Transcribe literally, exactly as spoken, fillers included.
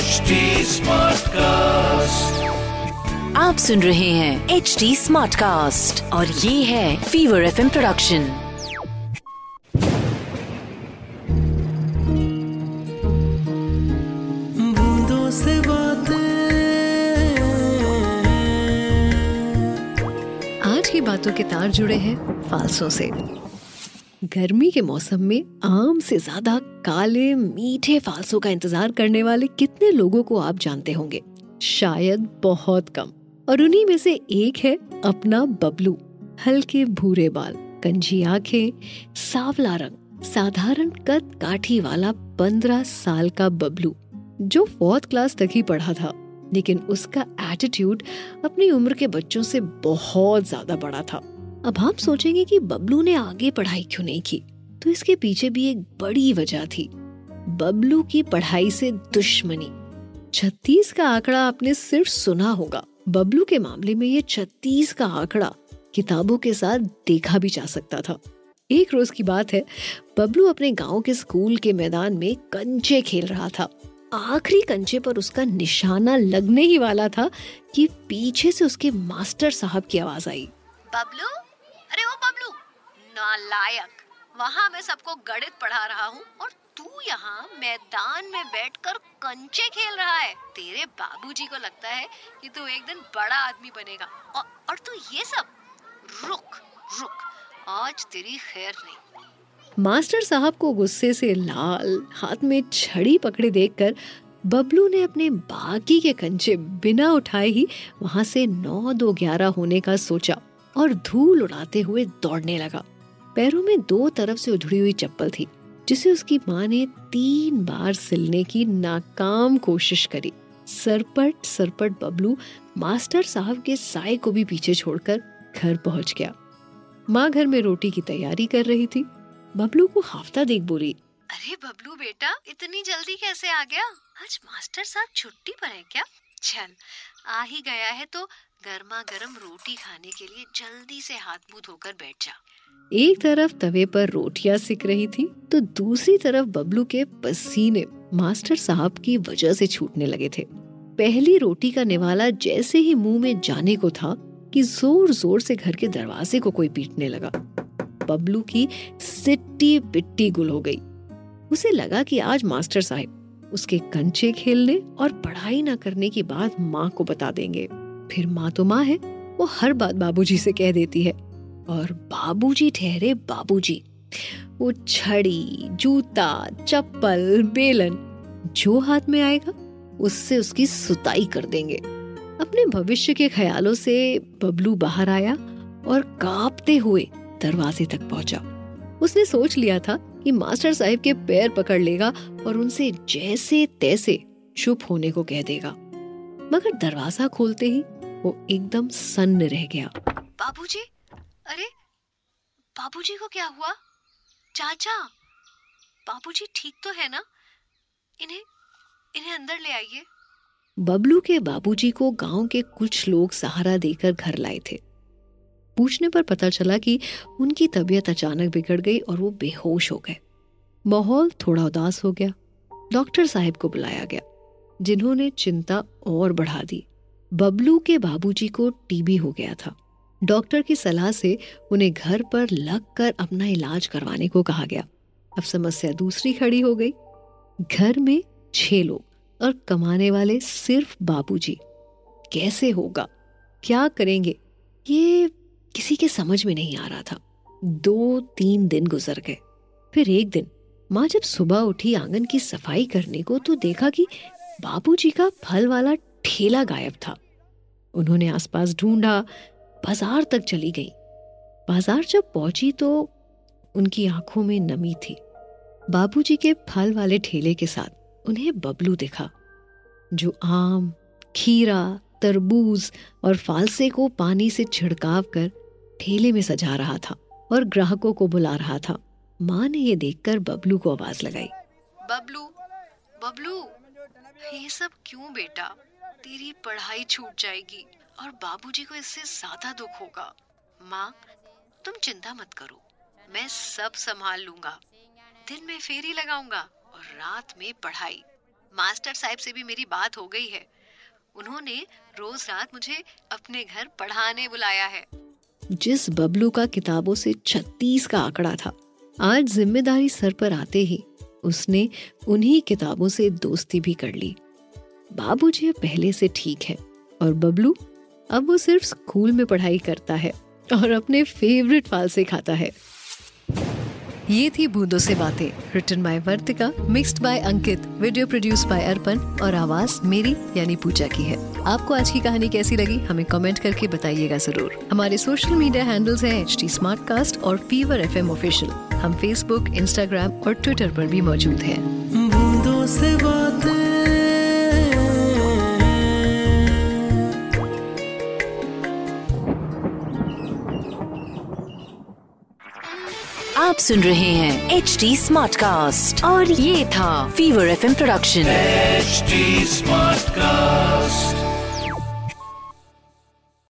H D smart cast, आप सुन रहे हैं एच डी स्मार्ट कास्ट और ये है फीवर एफ प्रोडक्शन। बूंदों से बातें, आज की बातों के तार जुड़े हैं फालसों से। गर्मी के मौसम में आम से ज्यादा काले मीठे फालसों का इंतजार करने वाले कितने लोगों को आप जानते होंगे? शायद बहुत कम। और उन्हीं में से एक है अपना बबलू। हल्के भूरे बाल, कंजी आंखें, सांवला रंग, साधारण कद काठी वाला पंद्रह साल का बबलू जो फोर्थ क्लास तक ही पढ़ा था, लेकिन उसका एटीट्यूड अपनी उम्र के बच्चों से बहुत ज्यादा बड़ा था। अब आप सोचेंगे कि बबलू ने आगे पढ़ाई क्यों नहीं की, तो इसके पीछे भी एक बड़ी वजह थी। बबलू की पढ़ाई से दुश्मनी। छत्तीस का आंकड़ा आपने सिर्फ सुना होगा। बबलू के मामले में ये छत्तीस का आंकड़ा किताबों के साथ देखा भी जा सकता था। एक रोज की बात है, बबलू अपने गांव के स्कूल के मैदान में कंचे खेल रहा था। आखिरी कंचे पर उसका निशाना लगने ही वाला था कि पीछे से उसके मास्टर साहब की आवाज आई, बबलू, अरे ओ बबलू, नालायक, वहाँ मैं सबको गणित पढ़ा रहा हूँ और तू यहाँ मैदान में बैठकर कंचे खेल रहा है। तेरे बाबूजी को लगता है कि तू एक दिन बड़ा आदमी बनेगा और, और तू ये सब। रुक रुक, आज तेरी खैर नहीं। मास्टर साहब को गुस्से से लाल, हाथ में छड़ी पकड़े देखकर बबलू ने अपने बाकी के कंचे बिना उठाए ही वहाँ से नौ दो ग्यारह होने का सोचा और धूल उड़ाते हुए दौड़ने लगा। पैरों में दो तरफ से उधड़ी हुई चप्पल थी, जिसे उसकी माँ ने तीन बार सिलने की नाकाम कोशिश करी। सरपट सरपट बबलू मास्टर साहब के साए को भी पीछे छोड़कर घर पहुंच गया। माँ घर में रोटी की तैयारी कर रही थी। बबलू को हाफ्ता देख बोली, अरे बबलू बेटा, इतनी जल्दी कैसे आ गया? आज मास्टर साहब छुट्टी पर है क्या? चल, आ ही गया है तो गर्मा गर्म रोटी खाने के लिए जल्दी से हाथ मुंह धोकर बैठ जा। एक तरफ तवे पर रोटियां सिक रही थी तो दूसरी तरफ बबलू के पसीने मास्टर साहब की वजह से छूटने लगे थे। पहली रोटी का निवाला जैसे ही मुंह में जाने को था कि जोर जोर से घर के दरवाजे को कोई पीटने लगा। बबलू की सिट्टी पिट्टी गुल हो गई। उसे लगा कि आज मास्टर साहब उसके कंचे खेलने और पढ़ाई न करने की बात माँ को बता देंगे। फिर माँ तो माँ है, वो हर बात बाबूजी से कह देती है। और बाबूजी ठहरे बाबूजी, वो छड़ी, जूता, चप्पल, बेलन जो हाथ में आएगा उससे उसकी सुताई कर देंगे। अपने भविष्य के ख्यालों से बबलू बाहर आया और कांपते हुए दरवाजे तक पहुंचा। उसने सोच लिया था कि मास्टर साहब के पैर पकड़ लेगा और उनसे जैसे तैसे चुप होने को कह देगा, मगर दरवाजा खोलते ही वो एकदम सन्न रह गया। बाबूजी, अरे बाबूजी को क्या हुआ? चाचा, बाबूजी ठीक तो है ना? इन्हें इन्हें अंदर ले आइए। बबलू के बाबूजी को गांव के कुछ लोग सहारा देकर घर लाए थे। पूछने पर पता चला कि उनकी तबीयत अचानक बिगड़ गई और वो बेहोश हो गए। माहौल थोड़ा उदास हो गया। डॉक्टर साहब को बुलाया गया, जिन्होंने चिंता और बढ़ा दी। बबलू के बाबूजी को टीबी हो गया था। डॉक्टर की सलाह से उन्हें घर पर लगकर अपना इलाज करवाने को कहा गया। अब समस्या दूसरी खड़ी हो गई। घर में छह लोग और कमाने वाले सिर्फ बाबूजी। कैसे होगा, क्या करेंगे, ये किसी के समझ में नहीं आ रहा था। दो तीन दिन गुजर गए। फिर एक दिन माँ जब सुबह उठी आंगन की सफाई करने को तो देखा कि बाबूजी का फल वाला ठेला गायब था। उन्होंने आसपास ढूंढा, बाजार तक चली गई। बाजार जब पहुंची तो उनकी आंखों में नमी थी। बाबूजी के फल वाले ठेले के साथ उन्हें बबलू दिखा, जो आम, खीरा, तरबूज और फालसे को पानी से छिड़काव कर ठेले में सजा रहा था और ग्राहकों को बुला रहा था। माँ ने ये देखकर बबलू को आवाज लगाई, बबलू, बबलू, ये सब क्यों बेटा? तेरी पढ़ाई छूट जाएगी और बाबूजी को इससे ज्यादा दुख होगा। माँ, तुम चिंता मत करो, मैं सब संभाल लूंगा। दिन में फेरी लगाऊंगा और रात में पढ़ाई। मास्टर साहब से भी मेरी बात हो गई है। उन्होंने रोज रात मुझे अपने घर पढ़ाने बुलाया है। जिस बबलू का किताबों से छत्तीस का आंकड़ा था, आज जिम्मेदारी सर पर आते ही उसने उन्हीं किताबों से दोस्ती भी कर ली। बाबूजी अब पहले से ठीक है और बबलू अब वो सिर्फ स्कूल में पढ़ाई करता है और अपने फेवरेट फालसे खाता है। ये थी बूंदों से बातें, written by Vartika, mixed by Ankit, video produced by Arpan और आवाज मेरी यानी पूजा की है। आपको आज की कहानी कैसी लगी हमें कमेंट करके बताइएगा जरूर। हमारे सोशल मीडिया हैंडल्स हैं एच टी स्मार्टकास्ट और फीवर एफ एम ऑफिशियल। हम फेसबुक, इंस्टाग्राम और ट्विटर पर भी मौजूद हैं। बूंदों से बातें। आप सुन रहे हैं एच टी स्मार्टकास्ट और ये था Fever F M production. H T Smartcast.